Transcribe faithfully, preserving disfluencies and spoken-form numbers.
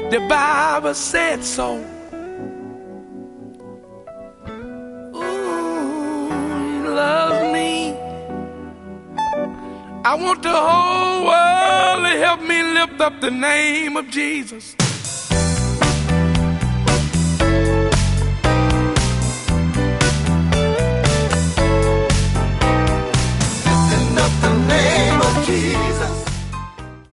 The Bible said so. Ooh, he loves me. I want the whole world to help me lift up the name of Jesus.